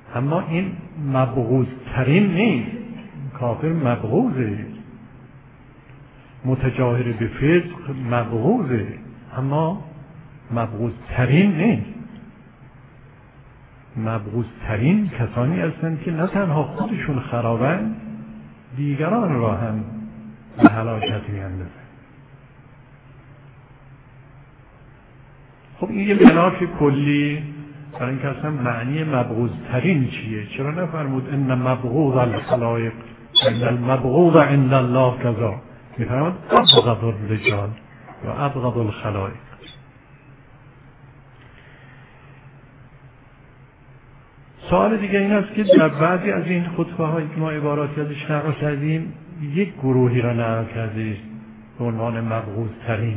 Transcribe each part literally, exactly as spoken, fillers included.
اما این مبغوض ترین نیست. کافر مبغوضه، متجاهر به فسق مبغوضه، اما مبغوض ترین نیست. مبغوض ترین کسانی هستند که نه تنها خودشون خرابند، دیگران را هم به هلاکت می‌اندازند. خب این یه ملاک کلی برای اینکه اصلا معنی مبغوض ترین چیه؟ چرا نفرمود ان مبغوض الخلایق ان المبغوض عند الله کذا؟ میفرماد ابغض الرجال و ابغض الخلایق. سوال دیگه این است که در بعضی از این خطبه هایی که ما عباراتی ازش نقل کردیم یک گروهی را نقل کردیم به عنوان مبغوض ترین.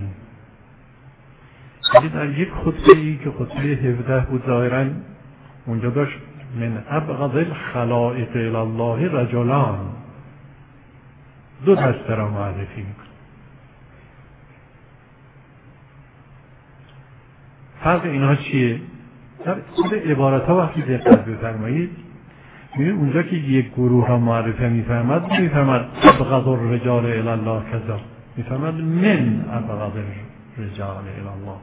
در یک خطبه ای که خطبه هفده بود ظاهراً اونجا داشت من ابغض الخلائق الی الله رجلان، دو دسته را معرفی میکنه. فرق اینها چیه؟ در خود عبارت ها وقتی دقت بفرمایید میبینید اونجا که یک گروه را معرفی میفرماد میفرماد ابغض الرجال الی الله کذا، میفرماد من ابغض الرجال الی الله.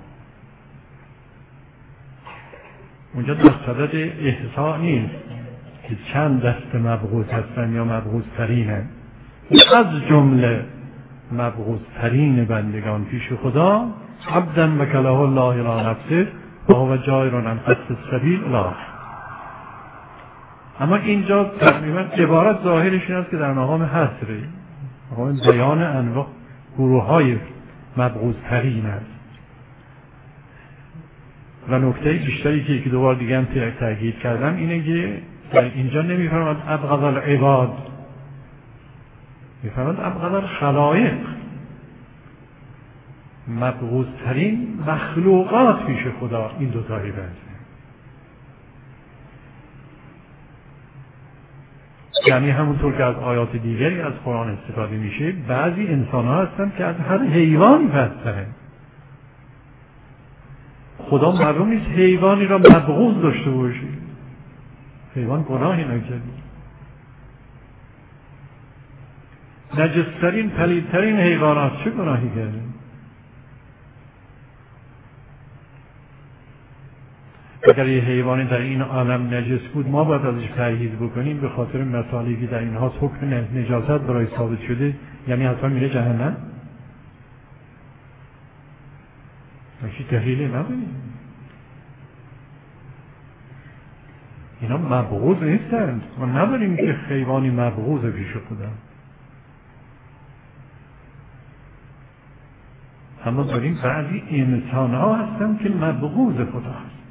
اونجا در صدد احصاء نیست که چند دسته مبغوض هستن یا مبغوض ترینن. از جمله مبغوض ترین بندگان پیش خدا عبدا وکله الله الی نفسه و هو جائر عن قصد السبیل الی. اما اینجا تقریبا عبارت ظاهرش این است که در مقام حصره، مقام بیان انواع گروه های مبغوض ترین است. و نکته بیشتری که یکی دوبار دیگه هم تاکید کردم اینه که اینجا نمیفرماد ابغض العباد، میفرماد ابغض الخلایق، مبغوض ترین مخلوقات پیش خدا این دو تایی بنده. یعنی همونطور که از آیات دیگری از قرآن استفاده میشه، بعضی انسان ها هستن که از هر حیوانی بدترن. خدا معلوم نیست حیوانی را مبغوض داشته باشه. حیوان گناهی نکرده، نجس‌ترین پلیدترین حیوانات چه گناهی کرده؟ اگر یه حیوانی در این عالم نجس بود ما باید ازش پرهیز بکنیم به خاطر مسائلی که در اینها حکم نجاست برای ثابت شده، یعنی حتما میره جهنم؟ ماشی دلیلی نداریم. اینا مبغوض نیستند. ما نداریم که حیوانی مبغوض پیش خدا، اما داریم بعضی انسان ها هستن که مبغوض خدا هست.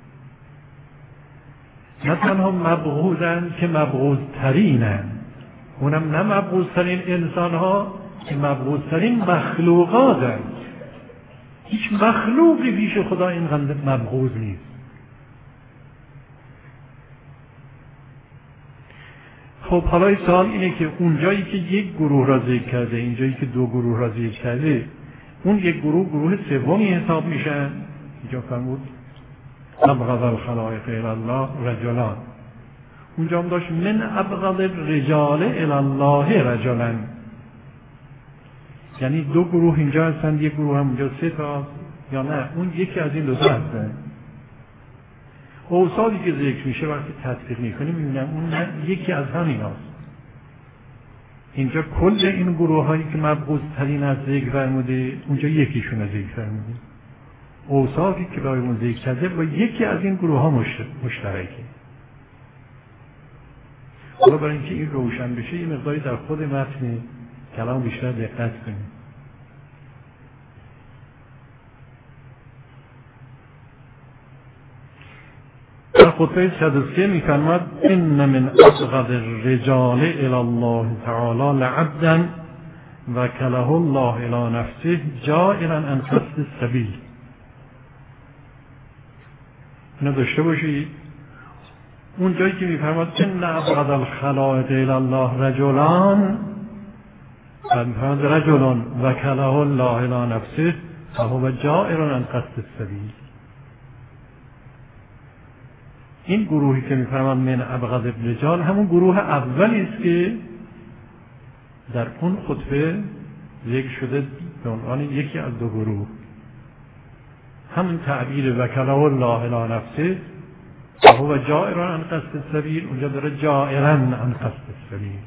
نه تنها مبغوضن که مبغوض ترینن، اونم نه مبغوض ترین انسان ها که مبغوض ترین مخلوقات هست. هیچ مخلوقی پیش خدا اینقدر مبغوض نیست. خب حالا سوال اینه که اونجایی که یک گروه را ذکر کرده، اینجایی که دو گروه را ذکر کرده، اون یک گروه گروه سومی حساب میشن. اینجا فرمود ابغض الخلائق الی الله رجلان، اونجا هم داشت من ابغض الرجال الی الله رجلان، یعنی دو گروه اینجا هستند، یک گروه هم اونجا سه تا، یا نه اون یکی از این دو تا هستن. اوصافی که ذکر میشه وقتی تطبیق میکنیم میبینم اون نه یکی از همین هاست. اینجا کل این گروه هایی که مبغوض ترین از ذکر فرموده اونجا یکیشون از ذکر فرموده. اوصافی که برای اون ذکر کرده با یکی از این گروه ها مشترکه. حالا برای اینکه این روشن بشه یه مقداری در خود متن کلام بیشتر دقت کنیم. در خطبه صد و سه میفرماد ان من ابغض الرجال الی الله تعالی لعبدا وکله الله الی نفسه جائرا عن قصد السبیل. اینو داشته باشید. اون جایی که میفرماد ان ابغض الخلائق الی الله رجلان، فرمود رجلان وکله الله الی نفسه فهو جائر عن قصد السبیل. این گروهی که میفرمان من ابغض الرجال همون گروه اولی است که در اون خطبه ذکر شده به عنوان یکی از دو گروه. همون تعبیر وکله الله الی نفسه و هو جائر عن قصد السبیل، اونجا داره جائرا عن قصد السبیل.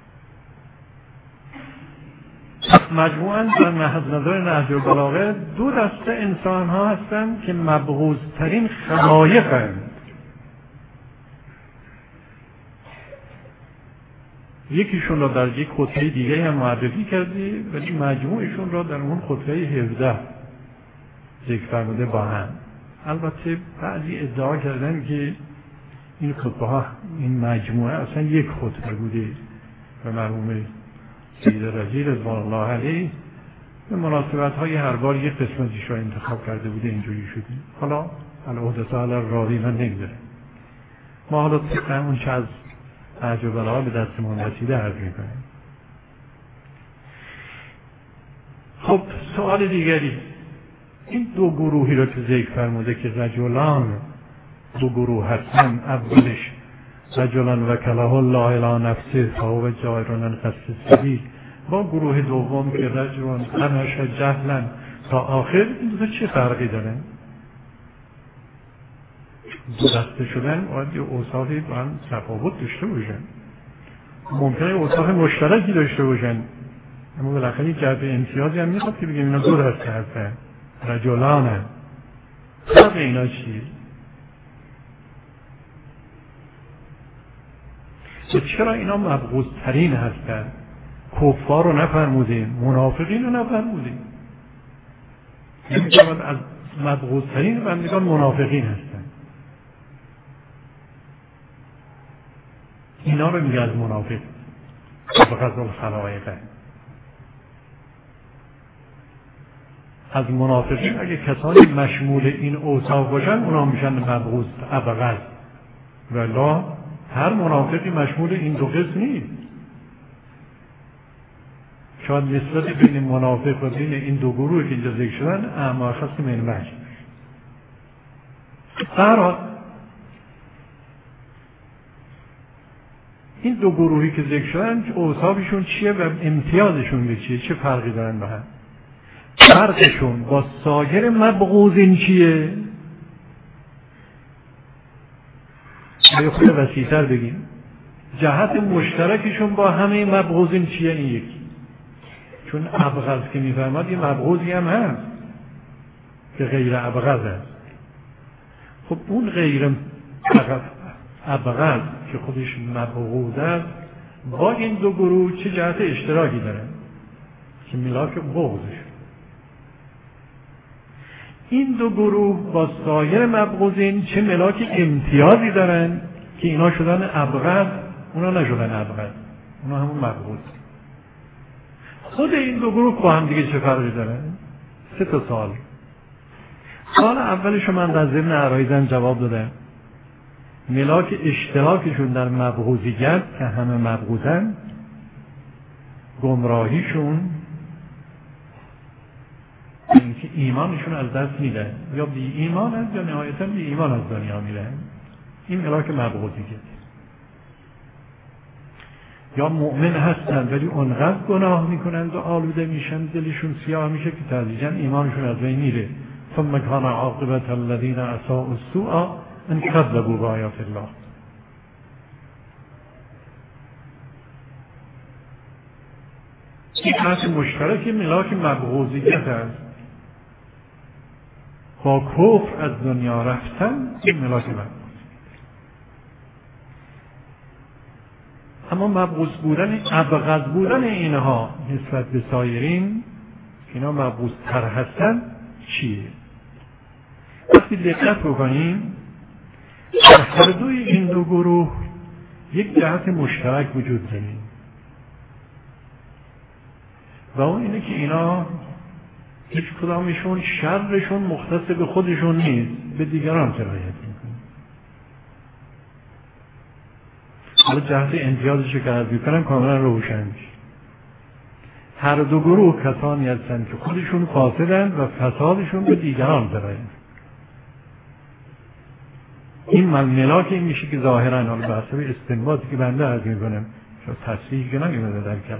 مجموعاً در محض نظر نهج البلاغه دو دسته انسان ها هستند که مبغوض ترین خلایقند. یکیشون را در یک خطبه دیگه هم معرفی کرده ولی مجموعشون را در اون خطبه هفده ذکر فرموده با هم. البته بعضی ادعا کردن که این خطبه ها، این مجموعه اصلا یک خطبه بوده و مرحوم سید رضی رضوان الله علیه به مناسبت های هر بار یک قسمتیش را انتخاب کرده بوده، اینجوری شده. حالا العهدة علی الراوی من نمیداره. ما حالا طبق اون چه از نهج البلاغه به دستمون رسیده عرض میکنیم. خب سوال دیگری، این دو گروهی را که ذکر فرموده که رجلان دو گروه هستن، اولش رجلان وکله الله الی نفسه فهو جائر عن قصد السبیل، با گروه دوم که رجلان قنش جهلا تا آخر، این دو چه فرقی دارن؟ دو دسته شدن باید یه اوصافی با هم تفاوت داشته باشن، ممکنه اوصاف مشترکی داشته باشن، اما بالاخره جهت امتیازی هم میخواد که بگیم اینا دو دسته هستن، رجلانه. فرق اینا چیه؟ و چرا اینا مبغوض ترین هستن؟ کفار رو نفرمودیم، منافقین رو نفرمودیم، نمی‌شود از مبغوض ترین بندگان منافقین هستن. اینا رو میگه از منافق ابغض الخلایق. از منافقین اگه کسانی مشمول این اوصاف باشن اونا میشن مبغوض ابغض، ولی هر منافقی مشمول این دو قسم نیست. شاید نسبت بین منافق و بین این دو گروه که اینجا ذکر شدن اما خاصی من وجه. برای این دو گروهی که ذکر شدن اوصافشون چیه و امتیازشون به چیه؟ چه فرقی دارن با هم؟ فرقشون با سایر مبغوضین چیه؟ یه خود وسیع‌تر بگیم، جهت مشترکشون با همه مبغوضین چیه؟ این یکی، چون ابغض که میفرماد یه مبغوضی هم هست که غیر ابغض هست. خب اون غیر ابغض که خودش مبغوض است با این دو گروه چه جهت اشتراکی دارن که ملاک بغضش؟ این دو گروه با سایر مبغوضین چه ملاک امتیازی دارن که اینا شدن ابغض اونا نشدن ابغض، اونا همون مبغوض. خود این دو گروه با هم دیگه چه فرقی دارن؟ سه تا سوال. سوال اولش من در ضمن عرایزم جواب دادم. ملاک اشتراکشون در مبغوضیت که همه مبغوضن، گمراهیشون، اینکه ایمانشون از دست میدن، یا بی ایمان هست یا نهایتا بی ایمان از دنیا میرن. این ملاک مبغوضیت. یا مؤمن هستن ولی اونقدر گناه میکنن و آلوده میشن، دلشون سیاه میشه که تدریجا ایمانشون از بین میره. ثم کان عاقبة الذین اساءوا السوء ان کذبوا بآیات الله. این خاص مشترک ملاک مبغوضیت است. با کفر از دنیا رفتن این ملاک مبغوض. اما مبغوض بودن، ابغض بودن اینها نسبت به سایرین، اینا مبغوض تر هستن چیه؟ وقتی دقت بکنیم در هر دوی این دو گروه یک جهت مشترک وجود داره و اون اینه که اینا هیچ کدامشون شرشون مختص به خودشون نیست، به دیگران سرایت میکنه. حالا جهت امتیازش که عرض میکنم کاملا روشن میشه. هر دو گروه کسانی هستند که خودشون فاسدند و فسادشون به دیگران سرایت. این ململاک این میشه که ظاهرا حالا به حسب استنباطی که بنده عرض میکنم شاید تصریح که نمیده در کلام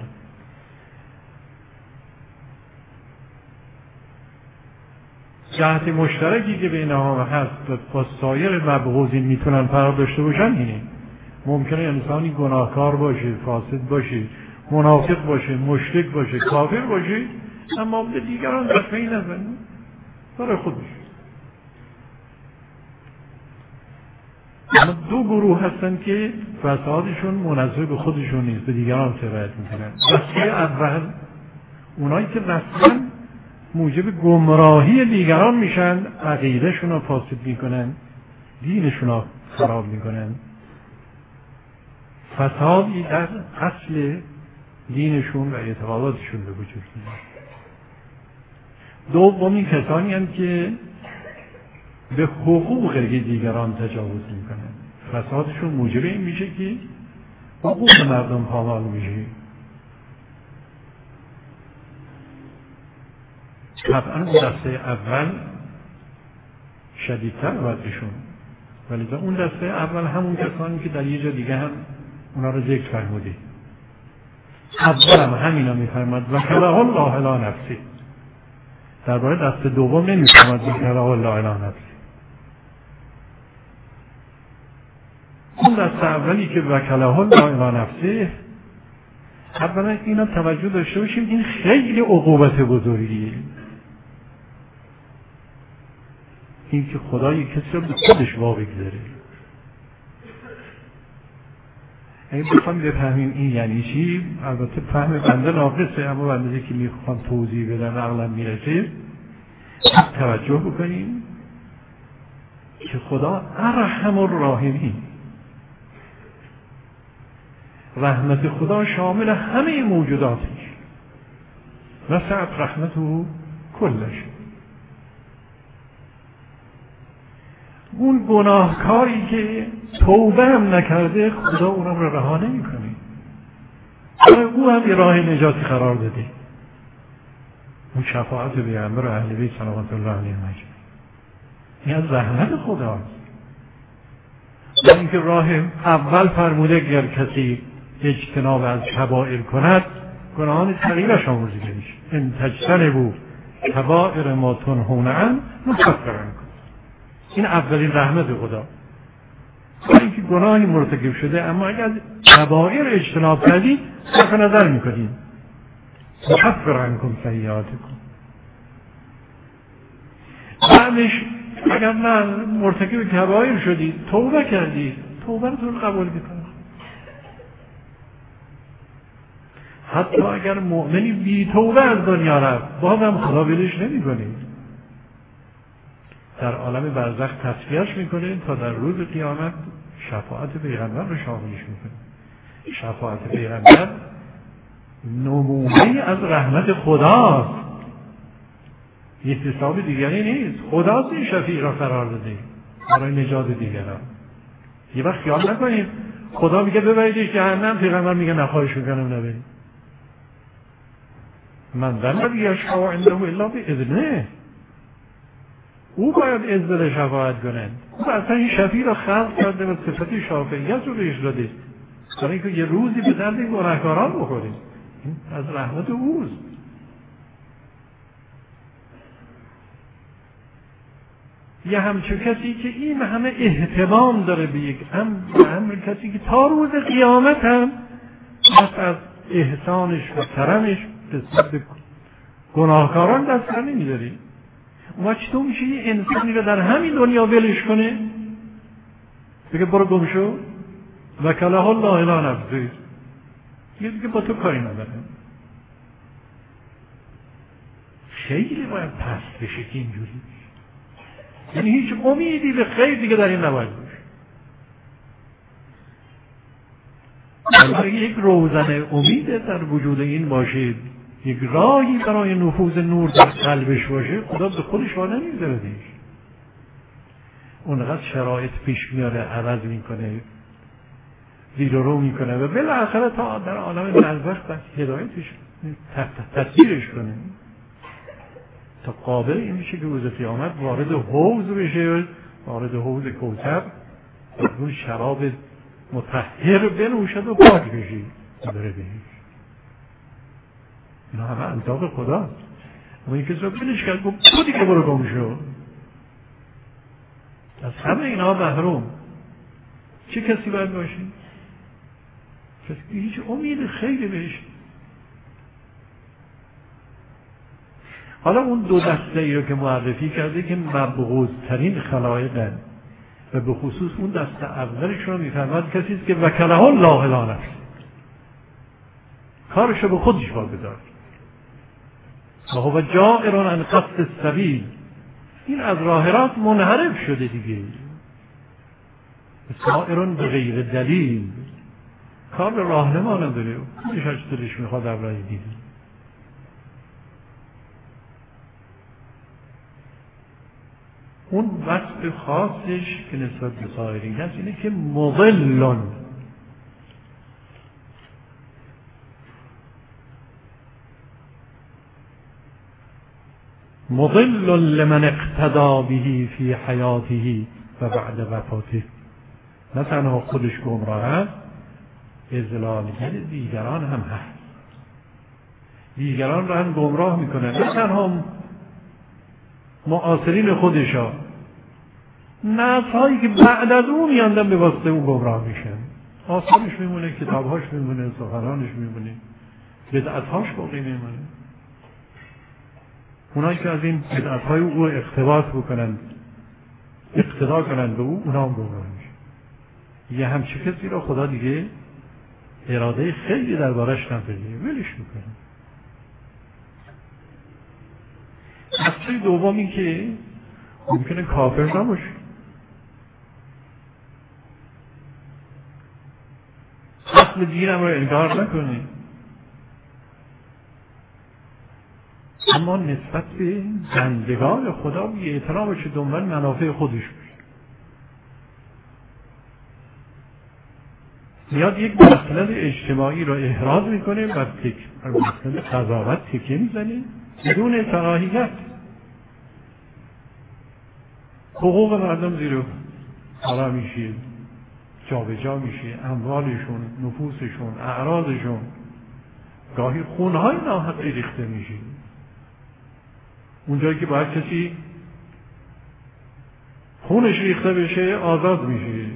جهت مشترکی که بینها هست با سایر مبغوضین میتونن فرق داشته باشن اینه. ممکنه انسانی گناهکار باشه، فاسد باشه، منافق باشه، مشرک باشه، کافر باشه، اما به دیگران دفعی نزنه برای خودش. اما دو گروه هستن که فسادشون منحصر به خودشون نیست، به دیگران سرایت میکنن. دسته اول اونایی که رسما موجب گمراهی دیگران میشن، عقیدهشون رو فاسد میکنن، دینشون رو خراب میکنن، فسادی در اصل دینشون و اعتقاداتشون به وجود میاد. دومی کسانی هستند که به حقوق دیگران تجاوز میکنن، فسادشون موجب این میشه که حقوق مردم پامال میشه. طبعا اون دسته اول شدیدتر وضعشون، ولی اون دسته اول همون کسانی که در یه جا دیگه هم اونا رو ذکر فرموده. اول هم همینا میفرماد و کله الله لا نفسی. درباره دسته دوم نمیفرماد و کله الله لا نفسی. اون دسته اولی که و کله الله لا نفسی، اولا اینا توجه داشته باشیم این خیلی عقوبت بزرگیه. این که خدای کسی رو به خودش وا بگذاره. اگه بخوام بفهمیم این یعنی چی، البته فهم بنده ناقصه، اما بنده که میخوام توضیح بدم عقلم میرسه، توجه بکنیم که خدا ارحم الراحمین، رحمت خدا شامل همه موجوداتش، وسعت رحمته کلش. اون گناهکاری که توبه هم نکرده خدا اونم رو رها نمی‌کنه، برای او هم یه راه نجاتی قرار داده. اون شفاعت پیغمبر و اهل بیت صلوات الله علیهم اجمعین، این از رحمت خداست. و اینکه راه اول فرموده اگر کسی اجتناب از کبائر کند گناهان صغیرش آمرزیده میشه. ان تجتنبوا کبائر ما تنهون عنه نکفر عنکم. این اولین رحمت خدا. برای اینکه گناهی مرتکب شده اما اگر کبائر اجتناب کردید صرف نظر میکنید نکفر عنکم سیئاتکم. بعدش اگر نه مرتکب کبائر شدید توبه کردید توبه رو قبول میکنه. حتی اگر مؤمنی بی توبه از دنیا رفت بازم خدا ولش نمیکنه، در عالم برزخ تصفیهش میکنه تا در روز قیامت شفاعت پیغمبر رو شاملش میکنه. شفاعت پیغمبر نمونه از رحمت خداست، یک حساب دیگری نیست. خداست این شفیع را قرار داده برای نجات دیگران. یه وقت خیال نکنیم خدا میگه ببریدش جهنم، پیغمبر میگه نخواهش میکنم نبرید. من ذل یشفع عنده الا باذنه. او باید اذن شفاعت کنه. او اصلا این شفیع را خلق کرده و صفت شافعیت رو بهش داده برای اینکه یه روزی به درد این گناهکاران بخوره. این از رحمت اوست. یه همچون کسی که این همه اهتمام داره به یک امر، امر کسی که تا روز قیامت هم دست از احسانش و کرمش به گناهکاران دست هم نمی‌داری. اما چطور میشه یه انسانی رو در همین دنیا ولش کنه بگه برو گم شو و کله الله لا نفسی، یه دیگه با تو کاری نداره. خیلی باید پست بشه که اینجوری، یعنی هیچ امیدی به خیر دیگه در این نباید باشه. یک روزن امید در وجود این باشه، یک راهی برای نفوذ نور در قلبش باشه، خدا به خودش وانه نمیذاره دیش. اونقدر شرایط پیش میاره، عوض میکنه، زیر و رو میکنه و بالاخره تا در عالم برزخ بس هدایتش تدبیرش کنه تا قابل این میشه که روز قیامت وارد حوض بشه، وارد حوض کوثر اون شراب مطهر بنوشد و پاک بشید بره بهش. اینا همه انطاق خداست. اما این کسی رو بلش کرد گفت تو دیگه برو گم شو. از همه اینا محروم چه کسی باید باشی؟ کسی که هیچ امید خیلی بهش. حالا اون دو دسته ای رو که معرفی کرده که مبغوض ترین خلایقن و به خصوص اون دسته اولش رو میفرماد کسی است که وکله الله الی نفسه، کارش رو به خودش واگذار و هو جائر عن قصد السبیل، این از راه راست منحرف شده دیگه، سائر بغیر دلیل، کار به راهنما نداره، خودش هرچی دلش میخواد در راه دیگه. اون وصف خاصش که نسبت به سایرین هست اینه که مضل مضل لمن اقتدى به فی حیاته و بعد وفاته. نه تنها خودش گمراه است، اضلالگر دیگران هم هست، دیگران را هم گمراه میکنه، نه تنها معاصرین خودشا، نسل‌هایی که بعد از اون میاندن به واسطه اون گمراه میشن، آثارش میمونه، کتابهاش میمونه، سخنانش میمونه، بدعتهاش باقی میمونه. اونایی که از این بدعتهای او اقتباس بکنن، اقتدا کنن به او، اونا هم گمراه میشن. یه همچی کسی را خدا دیگه اراده خیلی دربارش نداره، ولش میکنه. اصلی دومی که ممکنه کافر نباشه، اصل دینم رو انکار نکنه، اما نسبت به بندگان خدا بی اعتنا باشه، دنبال منافع خودش باشه. میاد یک مسئله اجتماعی رو احراز میکنه و تک مسئله قضاوت تکیه میزنه بدون صلاحیت. حقوق مردم زیر پا میشه، جابجا میشه، اموالشون، نفوسشون، اعراضشون، گاهی خونهای ناحقی ریخته میشه. اونجایی که باید کسی خونش ریخته بشه آزاد میشه،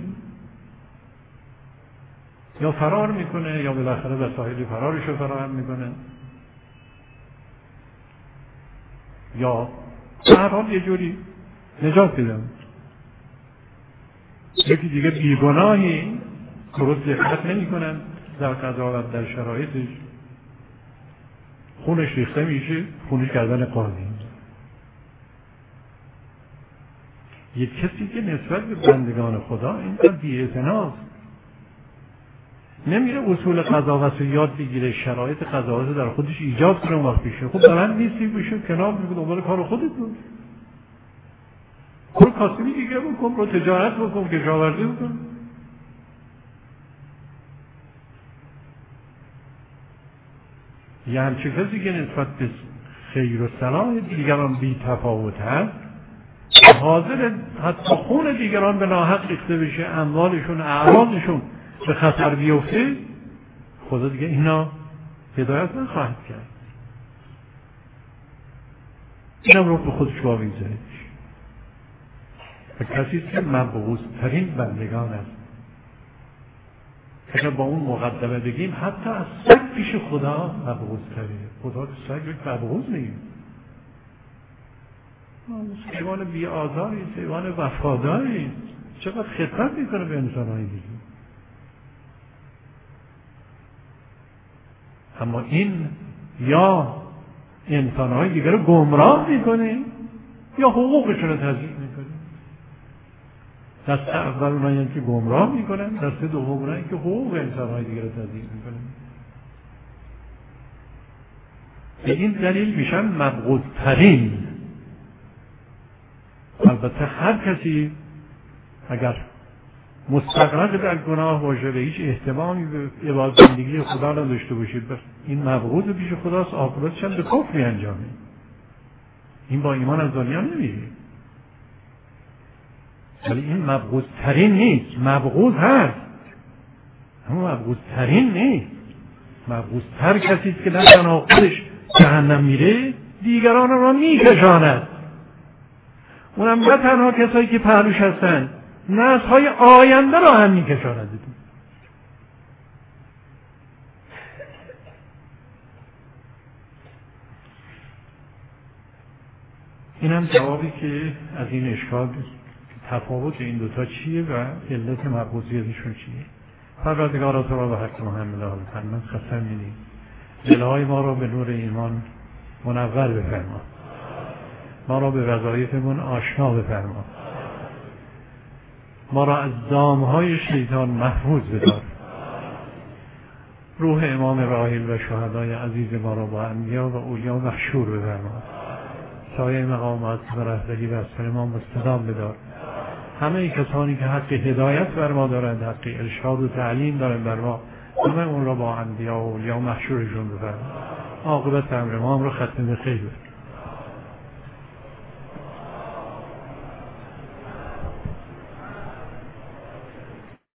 یا فرار میکنه یا بالاخره وسایل فرارش رو فراهم میکنه، یا به هر حال یه جوری نجات پیدا. یکی دیگه بیگناهی درست دقت نمیکنن در قضاوت در شرایطش، خونش ریخته میشه، خونش کردن قاضی. یک کسی که نسبت به بندگان خدا اینقدر بی‌اعتناست، نمیره اصول قضاوت رو یاد بگیره، شرایط قضاوت در خودش ایجاد کنه. وقت پیشه خب برند نیستی بشه کنار، میگه دنبال کار خودت بود، برو کاسبی دیگه بکن، برو تجارت بکن، کشاورزی بکن. یه همچه کسی که نسبت به خیر و صلاح دیگران بی تفاوت هست، حاضر حتی خون دیگران به ناحق ریخته بشه، اموالشون، اعراضشون به خطر بیفته، خدا دیگه اینا هدایت نخواهد کرد. اینم رو به خودش وامیزه. و کسی که مبغوض ترین بندگان است. اگر با اون مقدمه بگیم حتی از سگ پیش خدا مبغوض ترینه. خدا سگ یک مبغوض نگیم، حیوان بی آزاری، حیوان وفاداری، چقدر خدمت میکنه به انسانهای دیگه. اما این یا انسانهای دیگه رو گمراه میکنه یا حقوقشون رو تضییع میکنه. دست اول اونایی که گمراه میکنن، دست دوم اونایی که حقوق انسانهای دیگه رو تضییع میکنن. به این دلیل میشن مبغوض ترین. البته هر کسی اگر مستغرق در گناه باشه و هیچ اهتمامی به عبادت بندگی خدا نداشته باشید، این مبغوض پیش خداست، عاقبتش هم به کفر میانجامه. این با ایمان از دنیا نمیره. ولی این مبغوض ترین نیست. مبغوض هست اما مبغوض ترین نیست. مبغوض تر کسی است که نه تنها خودش جهنم میره، دیگران را میکشاند. اونم نه تنها کسایی که پهلوش هستن، نسل‌های آینده را هم میکشاند. این هم جوابی که از این اشکال تفاوت این دوتا چیه و علت مبغوضیتشون چیه. پروردگارا تو را به حق محمد آل محمد قسم می‌دیم دلهای ما را به نور ایمان منور بفرما، ما را به وظایفمون آشنا بفرما، ما را از دامهای شیطان محفوظ بدار. روح امام راحل و شهدای عزیز ما را با انبیا و اولیا محشور بفرما. سایه مقامات و رهبری و اصفر ما مستدام بدار. همه کسانی که حق هدایت بر ما دارند، حق ارشاد و تعلیم دارند بر ما، همه اون را با انبیا و اولیا محشورشون بفرما. عاقبت امر ما هم را ختم به خیر.